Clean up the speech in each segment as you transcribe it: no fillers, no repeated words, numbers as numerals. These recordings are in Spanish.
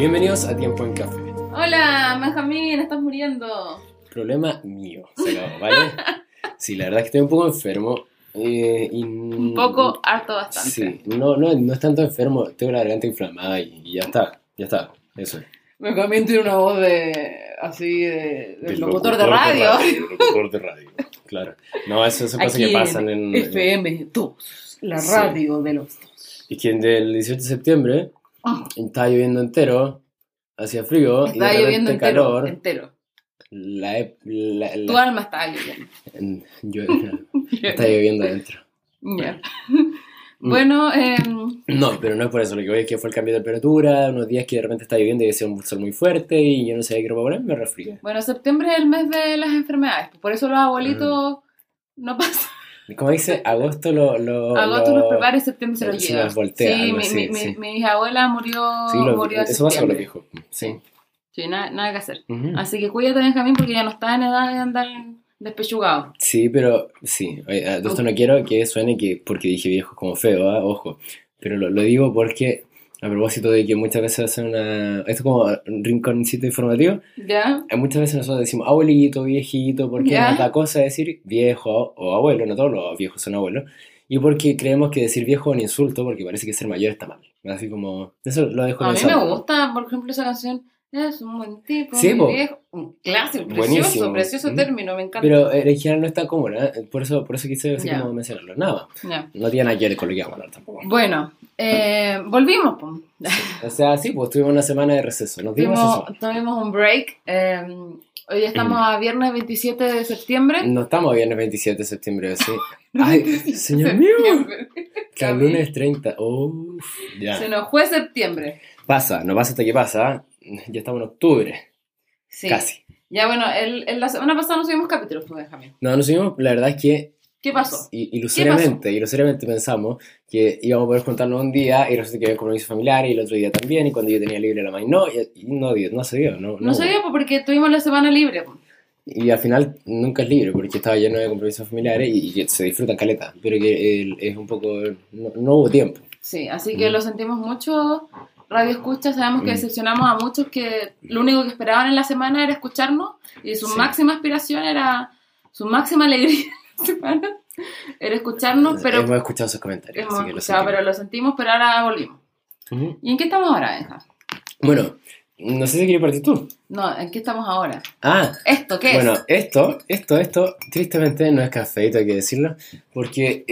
Bienvenidos a Tiempo en Café. Hola, Benjamín, estás muriendo. Problema mío, se acabó, ¿vale? Sí, la verdad es que estoy un poco enfermo. Un poco, harto bastante. Sí, no es tanto enfermo, tengo la garganta inflamada y ya está, eso es. Benjamín tiene una voz de Del locutor de radio. Locutor de radio, claro. No, eso son cosas que pasan en FM 2, la radio de los dos. Y que del 18 de septiembre estaba lloviendo entero, hacía frío y de Estaba lloviendo repente calor. entero. Tu alma estaba lloviendo. Está lloviendo adentro. Ya. Bueno, No, pero no es por eso. Lo que voy es que fue el cambio de temperatura, unos días que de repente está lloviendo y hacía un sol muy fuerte y yo no sabía qué ropa poner, me resfrié. Bueno, septiembre es el mes de las enfermedades, por eso los abuelitos no pasan. Como dice, agosto agosto los prepara y septiembre se los lleva. Los voltea, sí, mi bisabuela murió en eso pasa con los septiembre. viejos. Sí. Sí, nada que hacer. Uh-huh. Así que cuídate, Benjamín, porque ya no estás en edad de andar despechugado. Sí, pero sí. Esto no quiero que suene porque dije viejo como feo, ojo. Pero lo digo porque, a propósito de que muchas veces hacen esto es como un rinconcito informativo. ¿Ya? Muchas veces nosotros decimos abuelito, viejito, porque nos da cosa decir viejo o abuelo, no todos los viejos son abuelos. Y porque creemos que decir viejo es un insulto, porque parece que ser mayor está mal. Así como, eso lo dejo A mí pensando. me gusta, por ejemplo, esa canción. Es un buen tipo, sí, mi viejo. Un clásico, precioso término, me encanta. Pero en general no está común, ¿eh? Por eso quise así como mencionarlo. Nada más. No tiene nada que ver con lo que vamos a hablar tampoco. Bueno, volvimos. Sí. O sea, sí, pues tuvimos una semana de receso. Tuvimos un break. Hoy estamos a viernes 27 de septiembre. No estamos a viernes 27 de septiembre, sí. Ay, señor mío. Que el lunes 30. Uff, ya. Se nos fue septiembre. No pasa hasta que pasa. Ya estamos en octubre. Sí. Casi. Ya bueno, la semana pasada no subimos capítulos, Benjamín. No subimos, la verdad es que... ¿Qué pasó? Ilusoriamente pensamos que íbamos a poder juntarnos un día y resulta que había compromiso familiar y el otro día también y cuando yo tenía libre la mañana no se dio. No se dio porque tuvimos la semana libre. Y al final nunca es libre porque estaba lleno de compromisos familiares y que se disfrutan caleta, pero que es un poco... No hubo tiempo. Sí, así que lo sentimos mucho... Radio Escucha, sabemos que decepcionamos a muchos que lo único que esperaban en la semana era escucharnos y su máxima aspiración su máxima alegría en la semana era escucharnos, pero... Hemos escuchado sus comentarios, así que lo sentimos, pero ahora volvimos. Uh-huh. ¿Y en qué estamos ahora, Benja? Bueno, no sé si quieres partir tú. No, ¿en qué estamos ahora? ¿Esto qué es? Bueno, esto, tristemente no es cafeíto, hay que decirlo, porque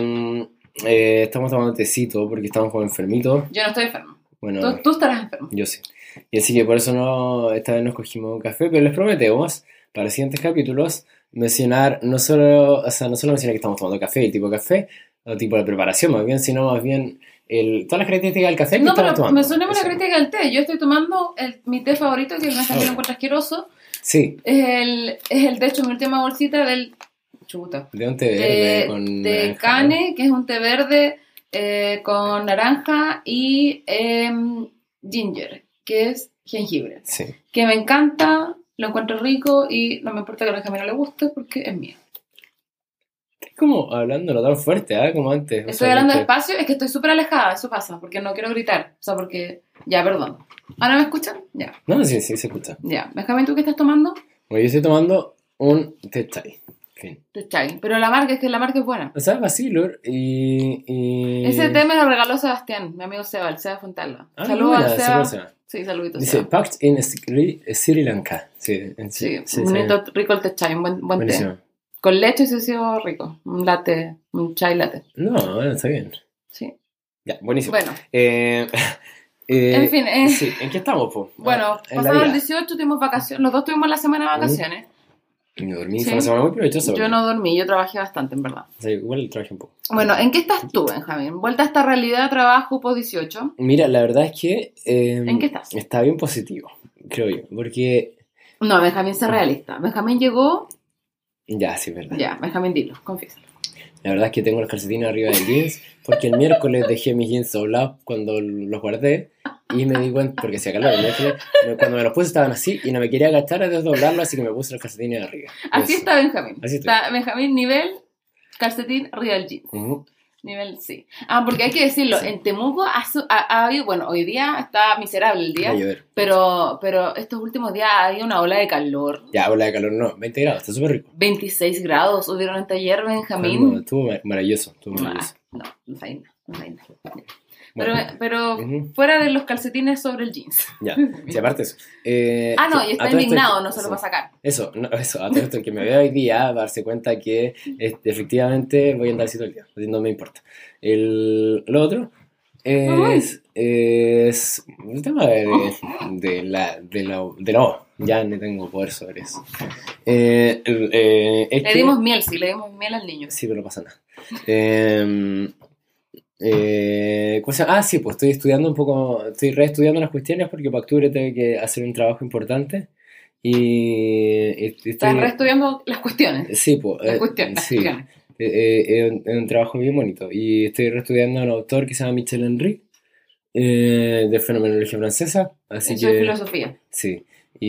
estamos tomando tecito, porque estamos como enfermitos. Yo no estoy enfermo. Bueno, tú estarás enfermo. Yo sí. Y así que por eso esta vez no escogimos un café, pero les prometemos para los siguientes capítulos mencionar no solo mencionar que estamos tomando café, el tipo de café, o tipo de preparación más bien, sino más bien todas las características del café que estamos tomando. Me suena la característica del té. Yo estoy tomando mi té favorito, que me lo encuentro asqueroso. Sí. Es el de hecho, mi última bolsita del... Chuta. De un té verde con de cane, ¿no? Que es un té verde con naranja y ginger, que es jengibre. Sí. Que me encanta, lo encuentro rico y no me importa que a Benjamín no le guste porque es mío. Es como hablando no tan fuerte, como antes. Estoy hablando despacio, es que estoy súper alejada, eso pasa, porque no quiero gritar. O sea, porque... Ya, perdón. ¿Ahora me escuchan? Ya. No, sí, se escucha. Ya. Benjamín, ¿tú qué estás tomando? Bueno, yo estoy tomando un té chai. Té chai. Pero la marca es buena. O sea, Basilur y... Ese té me lo regaló Sebastián, mi amigo Seba, el Seba Fontalla. Saludos a Seba. Sí, saluditos. Dice, packed in Sri Lanka. Sí, bonito, rico el té chai, un buen té. Con leche sí ha sido rico. Un latte, un chai latte. No, está bien. Sí. Ya, buenísimo. Bueno. En fin. Sí, ¿en qué estamos, po? Bueno, pasado el 18 tuvimos vacaciones. Los dos tuvimos la semana de vacaciones. No dormí, fue una semana muy provechosa. Yo no dormí, yo trabajé bastante, en verdad. Sí, igual trabajé un poco. Bueno, ¿en qué estás tú, Benjamín? ¿Vuelta a esta realidad de trabajo post 18? Mira, la verdad es que... ¿En qué estás? Está bien positivo, creo yo, porque... No, Benjamín, sé realista. Benjamín llegó... Ya, sí, verdad. Ya, Benjamín, dilo, confiésalo. La verdad es que tengo los calcetines arriba del jeans, porque el miércoles dejé mis jeans doblados cuando los guardé, y me di cuenta, porque hacía calor, cuando me los puse estaban así, y no me quería agachar a desdoblarlo, así que me puse los calcetines arriba. Así está Benjamín. Así está. Benjamín, nivel calcetín arriba del jeans. Uh-huh. Nivel, sí. Ah, porque hay que decirlo, Sí. en Temuco ha habido, bueno, hoy día está miserable el Va a día, llover. pero estos últimos días ha habido una ola de calor. Ya, ola de calor no, 20 grados, está súper rico. 26 grados hubieron hasta ayer, No, Benjamín. estuvo maravilloso, estuvo maravilloso. No sé nada, no sé nada. Bueno, Pero ujú. fuera de los calcetines sobre el jeans. Ya, sí, aparte eso. No, y está a todo esto indignado, que- no se lo sí. va a sacar. Eso, no, eso, a todo esto que me veo hoy día, darse cuenta que efectivamente voy a andar así todo el día, así no me importa. Lo otro es el tema de la O, ya no tengo poder sobre eso. Es Le que- dimos miel, sí, le dimos miel al niño. Sí, pero no pasa nada. Sí, pues estoy estudiando un poco, estoy reestudiando las cuestiones porque para octubre tengo que hacer un trabajo importante y Estás estoy... reestudiando las cuestiones. Sí, pues, Las cuestiones. sí, cuestiones. es un trabajo bien bonito y estoy reestudiando a un autor que se llama Michel Henry, de Fenomenología Francesa, así Eso es que... filosofía. Sí,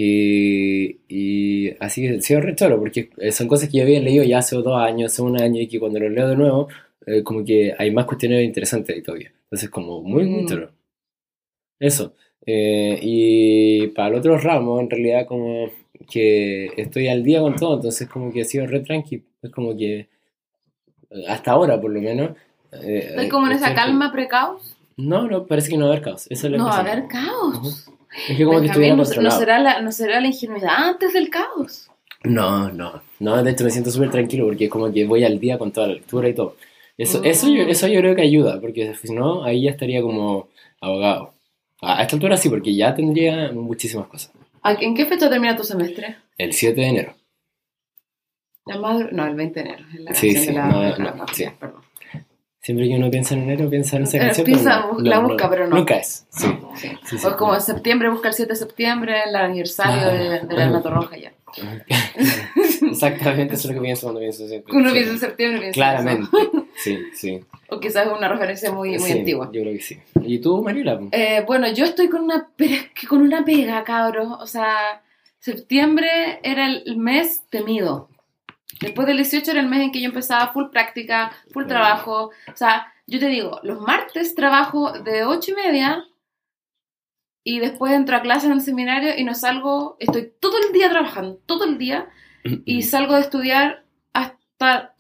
y así que ha sido re choro, porque son cosas que yo había leído ya hace 2 años, hace un año, y que cuando los leo de nuevo, como que hay más cuestiones interesantes ahí todavía. Entonces, como muy, muy choro. Eso. Y para el otro ramo, en realidad, como que estoy al día con todo, entonces, como que ha sido re tranqui. Es como que, hasta ahora, por lo menos. ¿Estás como en esa estoy- calma pre-caos? No, parece que no va a haber caos. Eso es lo No va a que haber caos. Ujú. Es que como que estuviera Benjamín, ¿no controlado. será la ingenuidad antes del caos? No, de hecho me siento súper tranquilo porque es como que voy al día con toda la lectura y todo. Eso yo creo que ayuda, porque si no, ahí ya estaría como abogado. A esta altura sí, porque ya tendría muchísimas cosas. ¿En qué fecha termina tu semestre? El 7 de enero. No, el 20 de enero. Es la Sí, canción sí, de la, no, de la no, patria, sí. perdón. Siempre que uno piensa en enero, piensa en esa canción. Piensa, pero la busca, pero no. Nunca es, sí. Sí. Sí, sí. O es como en septiembre, busca el 7 de septiembre, el aniversario de la Nato Roja ya. Exactamente, eso es lo que pienso cuando pienso siempre. Uno piensa en septiembre, piensa Claramente, eso. sí. O quizás es una referencia muy Sí, antigua. yo creo que sí. ¿Y tú, Mariela? Bueno, yo estoy con una pega, cabros. O sea, septiembre era el mes temido. Después del 18 era el mes en que yo empezaba full práctica, full trabajo. O sea, yo te digo, los martes trabajo de 8:30 y después entro a clase en el seminario y no salgo, estoy todo el día trabajando, todo el día, y salgo de estudiar hasta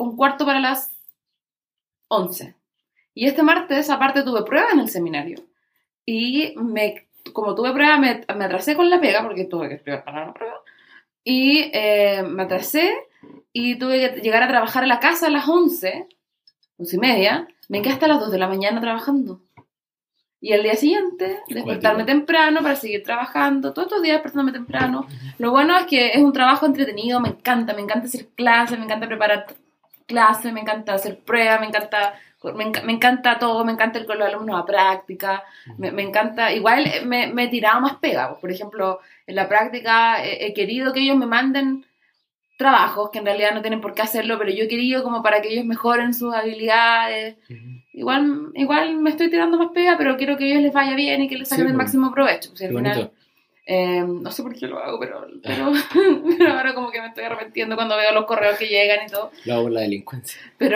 11:15. Y este martes, aparte, tuve prueba en el seminario. Y como tuve prueba, me atrasé con la pega, porque tuve que estudiar para la prueba. Y me atrasé y tuve que llegar a trabajar a la casa a las 11:30. Me quedé hasta las 2 de la mañana trabajando. Y al día siguiente, despertarme temprano para seguir trabajando. Todos estos días despertándome temprano. Lo bueno es que es un trabajo entretenido, me encanta hacer clases, me encanta preparar clases, me encanta hacer pruebas, me encanta todo, me encanta ir con los alumnos a práctica, me encanta, igual me he tirado más pega. Por ejemplo, en la práctica he querido que ellos me manden trabajos que en realidad no tienen por qué hacerlo, pero yo he querido como para que ellos mejoren sus habilidades. Igual me estoy tirando más pega, pero quiero que a ellos les vaya bien y que les saquen el máximo provecho. O sea, al final, no sé por qué lo hago, pero ahora como que me estoy arrepintiendo cuando veo los correos que llegan y todo. Lo hago por la delincuencia. Pero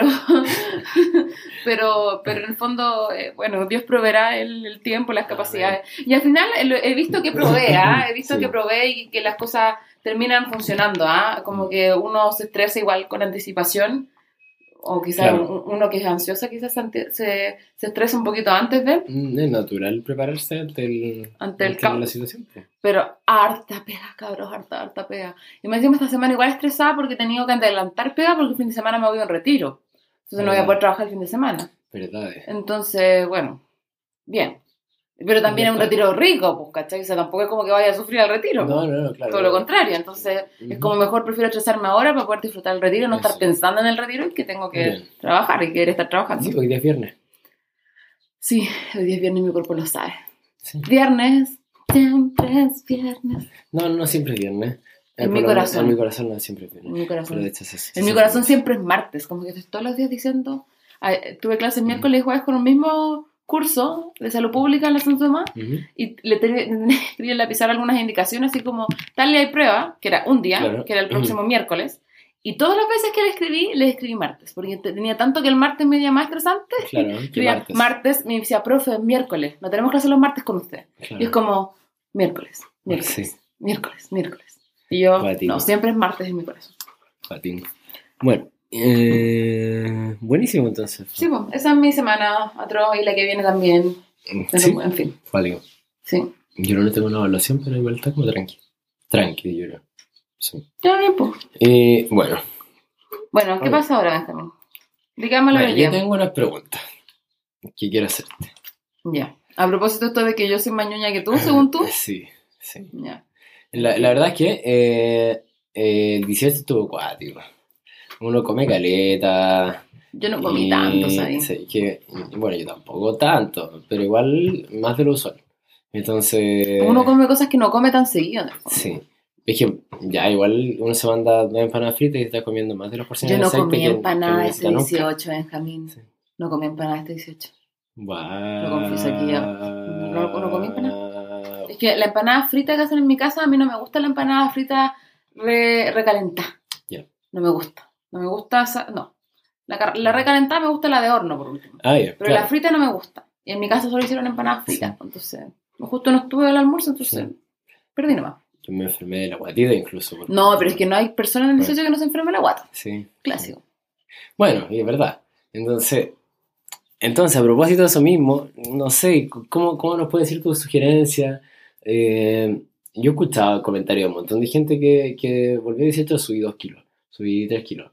en el fondo, bueno, Dios proveerá el tiempo, las capacidades. Y al final he visto que provee, he visto que provee y que las cosas terminan funcionando, como que uno se estresa igual con anticipación. O quizás uno que es ansiosa quizás se estresa un poquito antes de... Es natural prepararse ante la situación. Pero harta pega, cabros, harta pega. Y me decimos esta semana igual estresada porque he tenido que adelantar pega porque el fin de semana me voy a un retiro. Entonces no voy a poder trabajar el fin de semana. Verdad. Entonces, bueno, bien. Pero también es un retiro rico, pues, ¿cachai? O sea, tampoco es como que vaya a sufrir al retiro. No, claro. Todo lo contrario. Entonces, es como mejor prefiero estresarme ahora para poder disfrutar el retiro y no estar pensando en el retiro y que tengo que trabajar y querer estar trabajando. Sí, hoy día es viernes. Sí, hoy día es viernes y mi cuerpo lo sabe. Sí. Viernes, siempre es viernes. No siempre es viernes. En mi corazón. En mi corazón no siempre es viernes. En mi corazón. En mi corazón siempre es martes. Como que estoy todos los días diciendo... tuve clases miércoles y jueves con un mismo curso de salud pública en la Santo Tomás y le tenía en la pizarra algunas indicaciones así como tal día hay prueba, que era un día, que era el próximo miércoles, Y todas las veces que le escribí martes, porque tenía tanto que el martes me veía más estresante. Claro, que martes me decía, profe, miércoles, no tenemos clase los martes con usted. Claro. Y es como, miércoles. Sí. Miércoles. Y yo, Patingo. no, siempre es martes en mi corazón. Patingo. Bueno, buenísimo entonces. Sí, pues, esa es mi semana, atroz, y la que viene también. Sí, en fin. válido. Sí. Yo no tengo una evaluación, pero igual está como tranqui, yo creo. Sí. Ya bien, pues. Bueno, ¿qué pasa ahora, Benjamín? Digámoslo bueno, yo tengo unas preguntas que quiero hacerte. Ya. A propósito esto de que yo soy más ñoña que tú, según tú. Sí. Ya. La verdad es que el 18 estuvo cuático. Uno come caleta. Yo no comí tanto, ¿sabes? Sí, bueno, yo tampoco tanto, pero igual más de lo usual. Entonces... Uno come cosas que no come tan seguido, ¿no? Sí. Es que ya igual uno se manda 2 empanadas fritas y está comiendo más de las porciones de aceite. Yo no comí empanadas este 18, Benjamín. Sí. No comí empanadas este 18. Wow. Lo confieso aquí ya. No comí empanadas. Es que la empanada frita que hacen en mi casa, a mí no me gusta la empanada frita recalentada. Yeah. No me gusta. No me gusta esa... No. La recalentada me gusta la de horno, por último. Yeah, pero la frita no me gusta. Y en mi casa solo hicieron empanadas fritas. Sí. Entonces, justo no estuve al almuerzo, entonces perdí nomás. Yo me enfermé de la guatita incluso. No, pero es que no hay personas en el 18 que no se enfermen de la guata. Sí. Clásico. Bueno, y es verdad. Entonces, a propósito de eso mismo, no sé, ¿cómo nos puede decir tu sugerencia? Yo he escuchado comentarios de un montón de gente que volvió 18, subí 2 kilos, subí 3 kilos.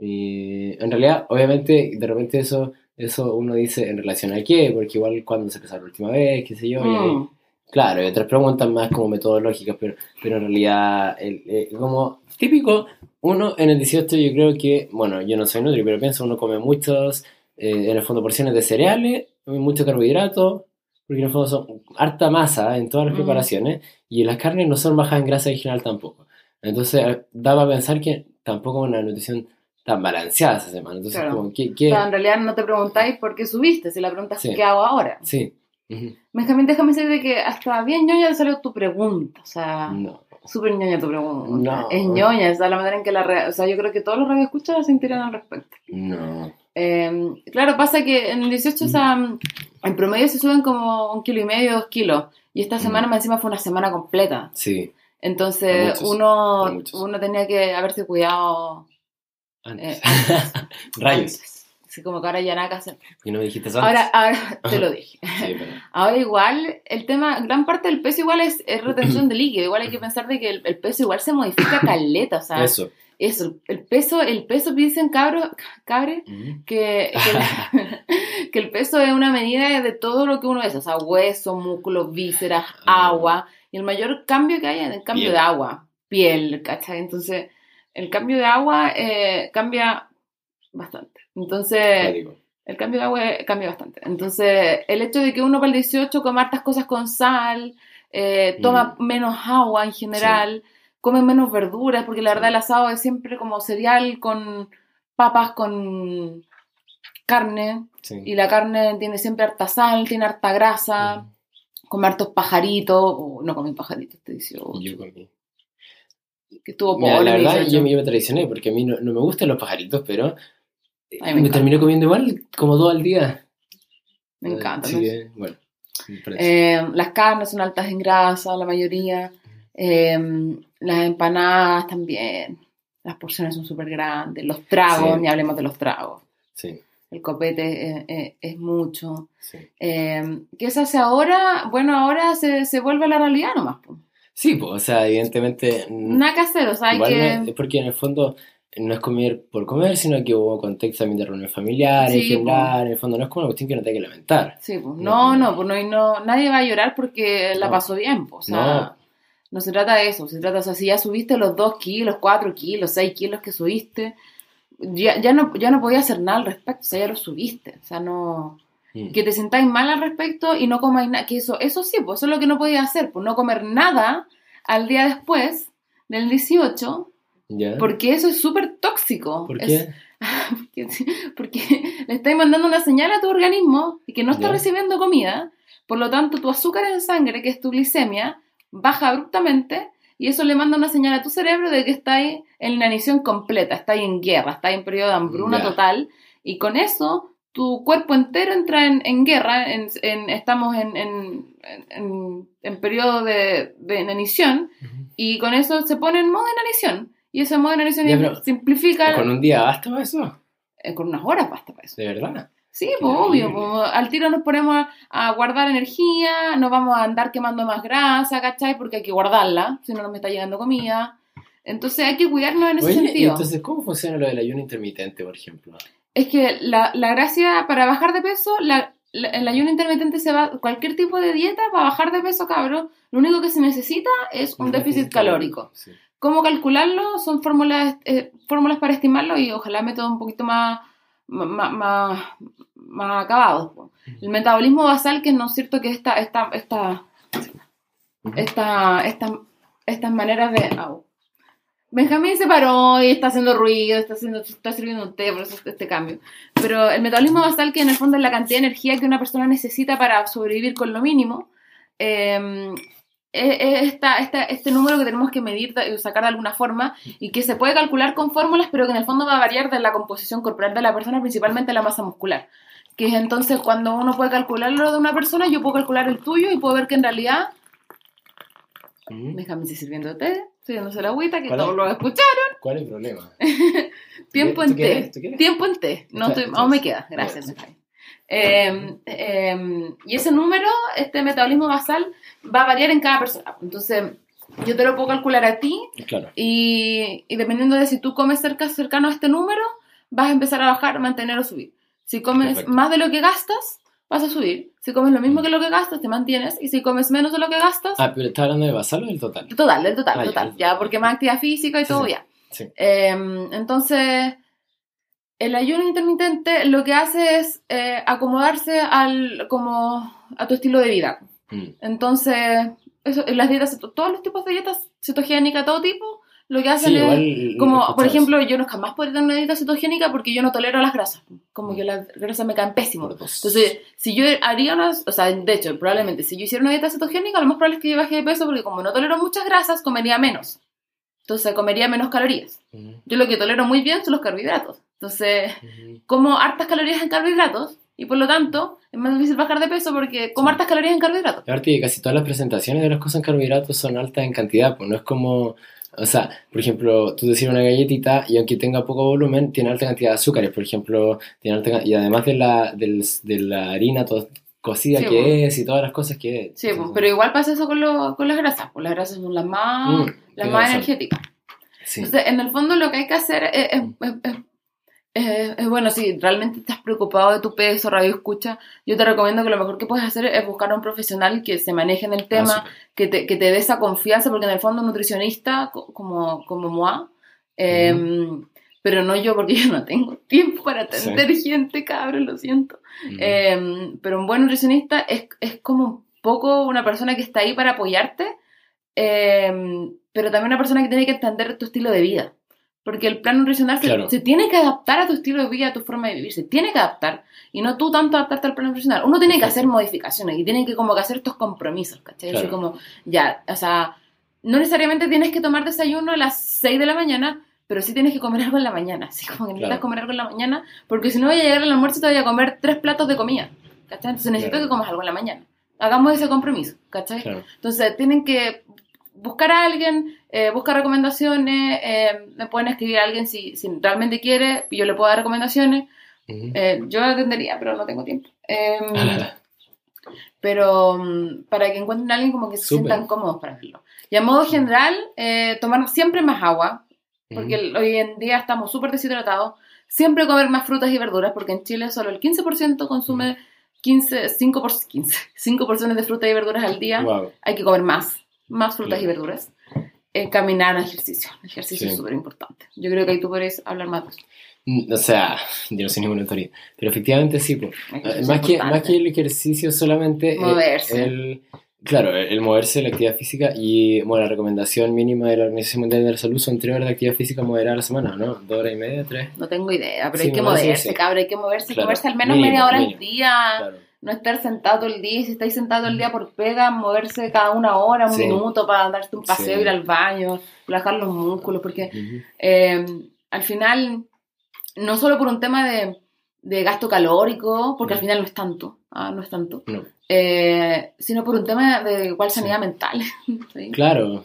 Y en realidad, obviamente, de repente eso uno dice en relación a qué, porque igual cuando se empezó la última vez, qué sé yo, y claro, y otras preguntas más como metodológicas, pero en realidad, como típico, uno en el 18 yo creo que, bueno, yo no soy nutri, pero pienso uno come muchos, en el fondo porciones de cereales, mucho carbohidrato, porque en el fondo son harta masa en todas las preparaciones, y las carnes no son bajas en grasa en general tampoco. Entonces, daba a pensar que tampoco una nutrición tan balanceada esa semana. Entonces, claro. como, ¿qué? Pero en realidad no te preguntáis por qué subiste, si la pregunta es ¿qué hago ahora? Sí. Uh-huh. Benjamín, déjame decirte que hasta bien ñoña te salió tu pregunta, o sea, no. Súper ñoña tu pregunta. No. Es ñoña, esa es la manera en que o sea, yo creo que todos los radioescuchas se enteran al respecto. No. Claro, pasa que en el 18, o sea, en promedio se suben como 1,5 kilos, 2 kilos, y esta semana más encima fue una semana completa. Sí. Entonces, uno tenía que haberse cuidado antes. Rayos. Antes. Así como que ahora ya nada que hacer. ¿Y no me dijiste eso antes? Ahora te lo dije. Sí, pero... Ahora igual, el tema, gran parte del peso igual es retención de líquido. Igual hay que pensar de que el peso igual se modifica caleta, o sea. Eso, el peso dicen cabres, que el peso es una medida de todo lo que uno es, o sea, hueso, músculos, vísceras, agua, y el mayor cambio que hay es el cambio de agua, piel, ¿cachai? Entonces, el cambio de agua cambia bastante. Entonces, el cambio de agua cambia bastante. Entonces, el hecho de que uno para el 18 coma hartas cosas con sal, toma menos agua en general, come menos verduras, porque la verdad el asado es siempre como cereal con papas, con carne, y la carne tiene siempre harta sal, tiene harta grasa, come hartos pajaritos, no comí pajaritos este 18. Yo comí. Que estuvo pobre. La verdad, yo me traicioné, porque a mí no me gustan los pajaritos, pero me terminé comiendo igual, como 2 al día. Me encanta. Sí, bueno. Las carnes son altas en grasa, la mayoría. Las empanadas también. Las porciones son súper grandes. Los tragos, ni hablemos de los tragos. Sí. El copete es mucho. Sí. ¿Qué se hace ahora? Bueno, ahora se vuelve a la realidad nomás. Pues. Sí, pues, o sea, evidentemente... Nada que hacer, o sea, hay que... Es porque en el fondo no es comer por comer, sino que hubo contexto también de reuniones familiares, en general, en el fondo no es como una cuestión que no te hay que lamentar. Sí, pues, nadie va a llorar porque la pasó bien, pues, o sea... No se trata de eso, se trata, o sea, si ya subiste los 2 kilos, 4 kilos, 6 kilos que subiste, ya no podías hacer nada al respecto, o sea, ya lo subiste, o sea, no... Que te sentáis mal al respecto y no comáis nada, que eso sí, pues eso es lo que no podías hacer, pues no comer nada al día después del 18, porque eso es súper tóxico. ¿Por qué? Porque le estáis mandando una señal a tu organismo y que no está recibiendo comida, por lo tanto tu azúcar en sangre, que es tu glicemia, baja abruptamente y eso le manda una señal a tu cerebro de que estáis en inanición completa, estáis en guerra, estáis en periodo de hambruna total, y con eso tu cuerpo entero entra en guerra, estamos en periodo de inanición, y con eso se pone en modo inanición, y ese modo de inanición simplifica... ¿Con un día basta para eso? Con unas horas basta para eso. ¿De verdad? Sí, pues obvio, pues, al tiro nos ponemos a guardar energía, no vamos a andar quemando más grasa, ¿cachai? Porque hay que guardarla, si no nos está llegando comida. Entonces hay que cuidarnos en ese sentido. Entonces, ¿cómo funciona lo del ayuno intermitente, por ejemplo? Es que la gracia para bajar de peso, el ayuno intermitente cualquier tipo de dieta para bajar de peso, cabrón, lo único que se necesita es un déficit calórico. Sí. ¿Cómo calcularlo? Son fórmulas para estimarlo y ojalá métodos un poquito más acabados. El metabolismo basal, que no es cierto que estas maneras de... Benjamín se paró y está haciendo ruido, está sirviendo un té, por eso este cambio. Pero el metabolismo basal, que en el fondo es la cantidad de energía que una persona necesita para sobrevivir con lo mínimo, este número que tenemos que medir y sacar de alguna forma, y que se puede calcular con fórmulas, pero que en el fondo va a variar de la composición corporal de la persona, principalmente la masa muscular. Que es entonces cuando uno puede calcular lo de una persona, yo puedo calcular el tuyo y puedo ver que en realidad... Déjame seguir sirviendo té, sirviéndose la agüita, que todos lo escucharon. ¿Cuál es el problema? Tiempo en té. Tiempo en té. Aún me queda, gracias. Y ese número, este metabolismo basal, va a variar en cada persona. Entonces, yo te lo puedo calcular a ti, claro. Y dependiendo de si tú comes cercano a este número, vas a empezar a bajar, mantener o subir. Si comes más de lo que gastas, vas a subir. Si comes lo mismo que lo que gastas, te mantienes. Y si comes menos de lo que gastas... pero ¿estás hablando de basal o del total? Del total. Ya, porque más actividad física y todo, ya. Sí. Entonces... El ayuno intermitente lo que hace es acomodarse a tu estilo de vida. Entonces, las dietas, todos los tipos de dietas, cetogénica, todo tipo, lo que hacen es, como, por ejemplo, yo no jamás podría tener una dieta cetogénica porque yo no tolero las grasas. Como que las grasas me caen pésimo. Entonces, si yo haría de hecho, probablemente, si yo hiciera una dieta cetogénica, lo más probable es que yo baje de peso porque como no tolero muchas grasas, comería menos. Entonces, comería menos calorías. Yo lo que tolero muy bien son los carbohidratos. Entonces, como hartas calorías en carbohidratos y por lo tanto es más difícil bajar de peso porque como hartas calorías en carbohidratos. Aparte, casi todas las presentaciones de las cosas en carbohidratos son altas en cantidad, pues no es como... O sea, por ejemplo, tú decís una galletita y aunque tenga poco volumen, tiene alta cantidad de azúcares, por ejemplo, y además de la harina cocida que es y todas las cosas que es. Sí, pero igual pasa eso con las grasas, pues las grasas son las más energéticas. Sí. Entonces, en el fondo lo que hay que hacer es bueno, si realmente estás preocupado de tu peso, radio escucha, yo te recomiendo que lo mejor que puedes hacer es buscar a un profesional que se maneje en el tema, que te dé esa confianza, porque en el fondo un nutricionista como moi, pero no yo, porque yo no tengo tiempo para atender gente, cabrón, lo siento. Pero un buen nutricionista es como un poco una persona que está ahí para apoyarte, pero también una persona que tiene que entender tu estilo de vida. Porque el plan nutricional se tiene que adaptar a tu estilo de vida, a tu forma de vivir, se tiene que adaptar, y no tú tanto adaptarte al plan nutricional. Uno tiene que hacer modificaciones y tiene que como que hacer estos compromisos, ¿cachai? Así como, ya, o sea, no necesariamente tienes que tomar desayuno a las 6 de la mañana, pero sí tienes que comer algo en la mañana, así como que necesitas comer algo en la mañana, porque si no voy a llegar al almuerzo y te voy a comer 3 platos de comida, ¿cachai? Entonces necesito que comas algo en la mañana. Hagamos ese compromiso, ¿cachai? Entonces tienen que buscar a alguien, buscar recomendaciones, me pueden escribir a alguien si realmente quiere, y yo le puedo dar recomendaciones. Yo atendería, pero no tengo tiempo. Pero para que encuentren a alguien como que se sientan cómodos para hacerlo. Y a modo general, tomar siempre más agua, porque hoy en día estamos súper deshidratados. Siempre comer más frutas y verduras, porque en Chile solo el 15% consume 5 porciones de frutas y verduras al día. Wow. Hay que comer más frutas y verduras. Caminar, ejercicio es súper importante. Yo creo que ahí tú podrías hablar más de eso. O sea, yo no soy ninguna autoridad, pero efectivamente sí, pues. Más que el ejercicio solamente moverse. El moverse, la actividad física, y bueno, la recomendación mínima de la Organización Mundial de la Salud son 3 horas de actividad física moderada a la semana, ¿no? 2 horas y media, 3. No tengo idea, pero hay que moverse, cabrón, hay que moverse, al menos media hora al día. Claro. no estar sentado todo el día, si estáis sentado todo el día por pega, moverse cada una hora, un minuto para darte un paseo, ir al baño, relajar los músculos, porque al final, no solo por un tema de gasto calórico, porque al final no es tanto, no es tanto, sino por un tema de igual sanidad mental. ¿Sí? Claro.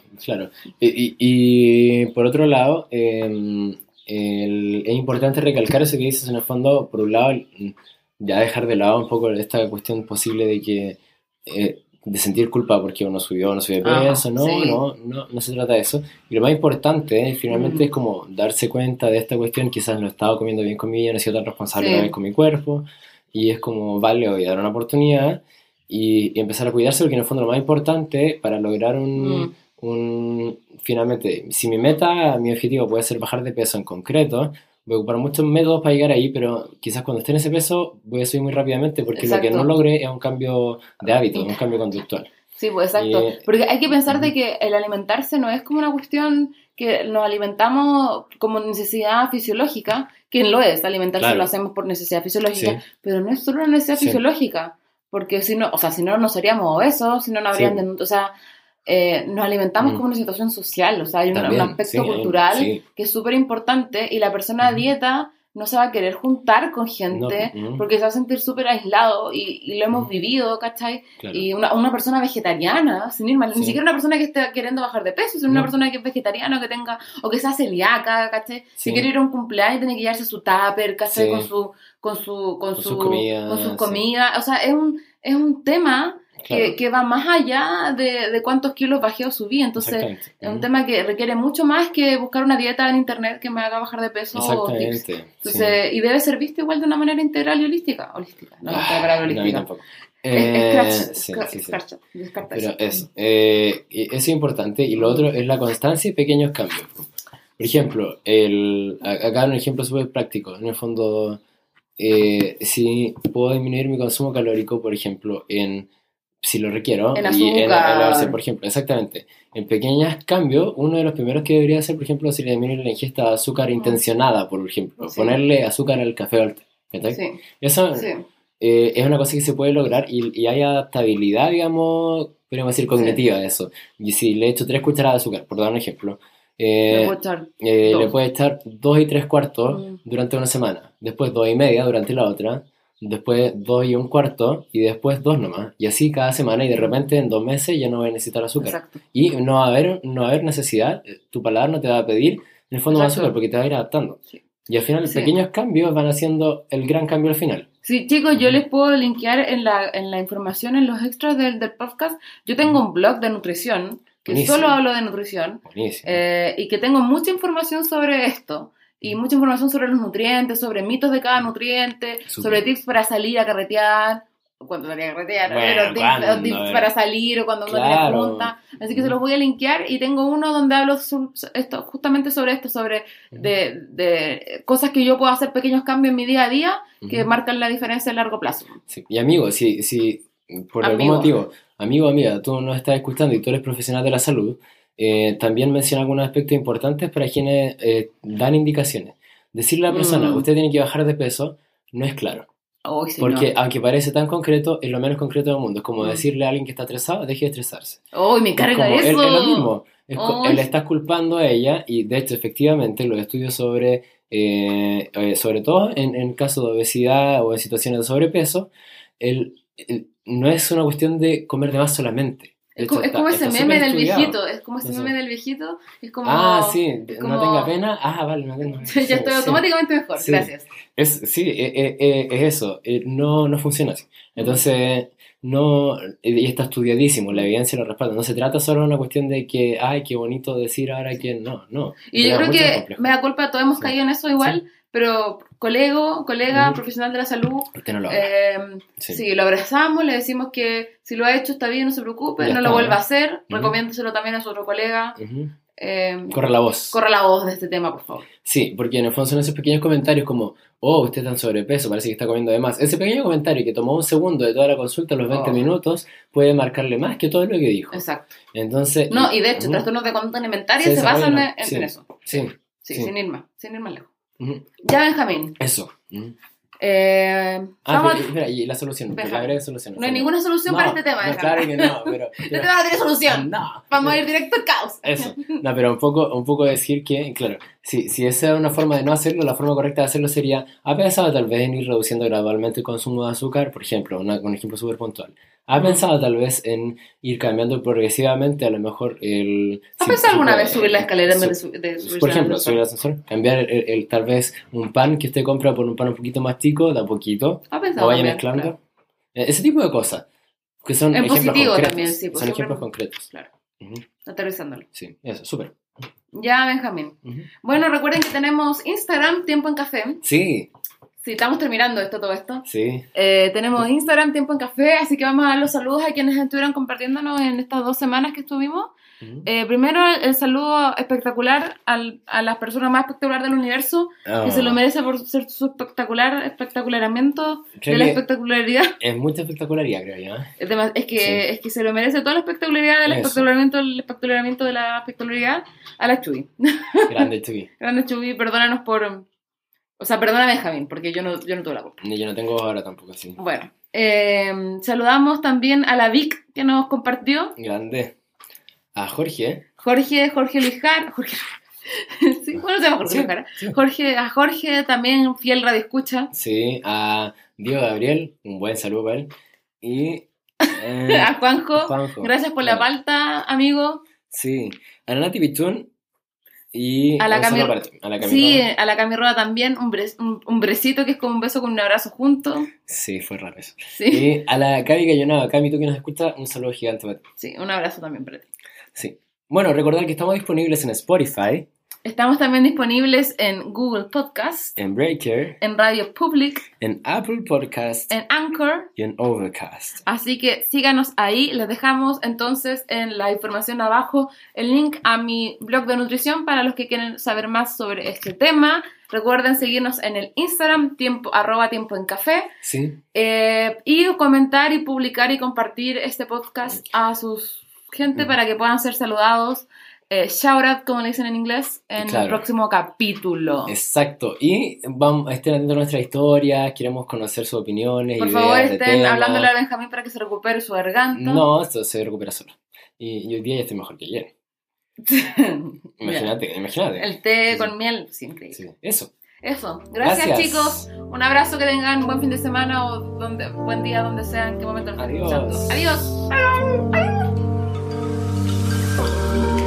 Y por otro lado, es importante recalcar eso que dices en el fondo, por un lado, ya dejar de lado un poco esta cuestión posible de que de sentir culpa porque uno subió de peso, no se trata de eso. Y lo más importante, finalmente, es como darse cuenta de esta cuestión, quizás no he estado comiendo bien con mi vida, no he sido tan responsable una vez con mi cuerpo, y es como, vale, voy a dar una oportunidad y empezar a cuidarse, porque en el fondo lo más importante para lograr finalmente, si mi objetivo puede ser bajar de peso en concreto, voy a ocupar muchos métodos para llegar ahí, pero quizás cuando esté en ese peso voy a subir muy rápidamente porque lo que no logré es un cambio de hábito, un cambio conductual. Sí, pues exacto. Porque hay que pensar de que el alimentarse no es como una cuestión que nos alimentamos como necesidad fisiológica, que lo es, alimentarse lo hacemos por necesidad fisiológica, pero no es solo una necesidad fisiológica, porque si no no seríamos obesos, si no habrían nos alimentamos como una situación social, o sea, hay un aspecto cultural que es súper importante, y la persona a dieta no se va a querer juntar con gente porque se va a sentir súper aislado, y lo hemos vivido, ¿cachai? Claro. Y una persona vegetariana, sin ir mal, ni siquiera una persona que esté queriendo bajar de peso, sino una persona que es vegetariana, que tenga, o que sea celíaca, ¿cachai? Si quiere ir a un cumpleaños tiene que llevarse su tupper, ¿cachai? Con sus comidas, o sea, es un tema que va más allá de cuántos kilos bajé o subí, entonces es un tema que requiere mucho más que buscar una dieta en internet que me haga bajar de peso o tips. Entonces, y debe ser visto igual de una manera integral y holística, no la palabra holística. No, tampoco. Pero eso es importante, y lo otro es la constancia y pequeños cambios. Por ejemplo, acá un ejemplo súper práctico, en el fondo, si puedo disminuir mi consumo calórico, por ejemplo, si lo requiero, en azúcar. Por ejemplo, exactamente, en pequeños cambios, uno de los primeros que debería hacer, por ejemplo, sería disminuir la ingesta de azúcar intencionada, por ejemplo, ponerle azúcar al café o al té, ¿sí? Eso es una cosa que se puede lograr, y hay adaptabilidad, digamos, podríamos decir cognitiva de eso. Y si le echo 3 cucharadas de azúcar, por dar un ejemplo, le puede echar 2 y 3/4 durante una semana, después 2 y media durante la otra, después 2 y 1/4, y después 2 nomás, y así cada semana, y de repente en 2 meses ya no voy a necesitar azúcar. Exacto. Y no va a haber necesidad, tu paladar no te va a pedir en el fondo más azúcar, porque te va a ir adaptando. Y al final pequeños cambios van haciendo el gran cambio al final. Sí, chicos, yo les puedo linkear en la información, en los extras del podcast. Yo tengo un blog de nutrición que Buenísimo. Solo hablo de nutrición, y que tengo mucha información sobre esto. Y mucha información sobre los nutrientes, sobre mitos de cada nutriente, sobre tips para salir a carretear, cuando salía a carretear, pero tips para salir o cuando uno tiene junta. Así que se los voy a linkear, y tengo uno donde hablo justamente sobre esto, sobre de cosas que yo puedo hacer, pequeños cambios en mi día a día que marcan la diferencia a largo plazo. Sí. Y amigo, si por algún motivo, amigo o amiga, tú nos estás escuchando y tú eres profesional de la salud, también menciona algunos aspectos importantes para quienes dan indicaciones. Decirle a la persona, usted tiene que bajar de peso, no es claro. Porque aunque parece tan concreto, es lo menos concreto del mundo. Es como decirle a alguien que está estresado, deje de estresarse. Me carga eso. Es lo mismo. Él estás culpando a ella, y de hecho, efectivamente, los estudios sobre todo en caso de obesidad o en situaciones de sobrepeso, no es una cuestión de comer de más solamente. Es como ese meme del viejito, es como ese meme del viejito, es como... sí, como, no tenga pena, vale, no tengo pena. Ya estoy automáticamente mejor, gracias. Es eso, no funciona así. Entonces, y está estudiadísimo, la evidencia lo respalda, no se trata solo de una cuestión de que, qué bonito decir ahora que no. Y yo creo que me da culpa, todos hemos caído en eso igual, pero colega, profesional de la salud, no lo lo abrazamos, le decimos que si lo ha hecho está bien, no se preocupe, no lo vuelva a hacer, recomiéndeselo también a su otro colega. Corre la voz de este tema, por favor. Sí, porque en el fondo son esos pequeños comentarios como, usted está en sobrepeso, parece que está comiendo de más. Ese pequeño comentario que tomó un segundo de toda la consulta, los 20 minutos, puede marcarle más que todo lo que dijo. Exacto. Entonces, y de hecho, trastornos de conducta alimentaria se basan en eso. Sí, sin ir más lejos. Ya, Benjamín. Eso. Vamos a- Espera, y la solución, Deja. la breve solución. No hay ninguna solución para este tema. No, déjame. claro que no, pero... Este tema no tiene solución. No. Vamos a ir directo al caos. Eso, no, pero un poco decir que, claro, si esa es una forma de no hacerlo, la forma correcta de hacerlo sería, ¿ha pensado tal vez en ir reduciendo gradualmente el consumo de azúcar? Por ejemplo, un ejemplo súper puntual. ¿Ha pensado tal vez en ir cambiando progresivamente a lo mejor el... ¿Has pensado alguna vez subir la escalera en vez de subir Por ejemplo, subir el ascensor, cambiar tal vez un pan que usted compra por un pan un poquito más chico, de a poquito, ¿Has pensado o vaya también? mezclando. Claro. Ese tipo de cosas, que son En ejemplos positivo concretos. también, sí, pues, Son siempre- ejemplos concretos. Claro, Ujú, aterrizándolo. sí, eso, súper. Ya, Benjamín. Ujú. Bueno, recuerden que tenemos Instagram, Tiempo en Café. Sí, Sí, estamos terminando todo esto. sí. Tenemos Instagram, Tiempo en Café, así que vamos a dar los saludos a quienes estuvieron compartiéndonos en estas 2 semanas que estuvimos. Ujú. Primero, el saludo espectacular a las personas más espectaculares del universo, que se lo merece por ser su espectacularamiento Creo de la que- espectacularidad. Es mucha espectacularidad, creo yo. ¿Eh? Es que se lo merece toda la espectacularidad del Eso. espectacularamiento de la espectacularidad a la Chuy. Grande Chuy. Grande Chuy, perdónanos por... O sea, perdona Benjamín, porque yo no tuve la culpa. Yo no tengo ahora tampoco así. Bueno, saludamos también a la Vic que nos compartió. Grande. A Jorge, ¿eh? Jorge Luis Jara. Sí, bueno, se llama Jorge Sí, Luis Jara. sí. A Jorge, también fiel radio escucha. Sí, a Diego Gabriel, un buen saludo para él. Y A Juanjo, Juanjo. gracias por la Bueno, palta, amigo. Sí, a la Nati Pichún y A la un saludo Cami- para ti, a la Cami Sí, Roa. a la Cami Roa también, un besito que es como un beso con un abrazo juntos. Sí, fue raro eso. Sí, Y a la Cami Cayonaba, Cami, tú que nos escuchas, un saludo gigante para ti. sí, un abrazo también para ti. Sí. Bueno, recordar que estamos disponibles en Spotify, Estamos también disponibles en Google Podcast, en Breaker, en Radio Public, en Apple Podcast en Anchor. y en Overcast. Así que síganos ahí. Les dejamos entonces en la información abajo el link a mi blog de nutrición para los que quieren saber más sobre este tema. Recuerden seguirnos en el Instagram, @tiempo en café, Sí, y comentar y publicar y compartir este podcast a sus gente para que puedan ser saludados. Shout out, como le dicen en inglés, en Claro. el próximo capítulo. exacto. Y vamos, estén atentos a nuestras historias, queremos conocer sus opiniones, Por ideas favor, de estén temas. hablándole a Benjamín para que se recupere su garganta. No, esto se recupera solo. Y hoy día ya estoy mejor que ayer. Imagínate, imagínate. El té Sí, con miel, sí, increíble. sí, eso. Eso. Gracias, Gracias. chicos. Un abrazo, que tengan un buen fin de semana o buen día donde sea, en qué momento lo estén Adiós. escuchando. Adiós.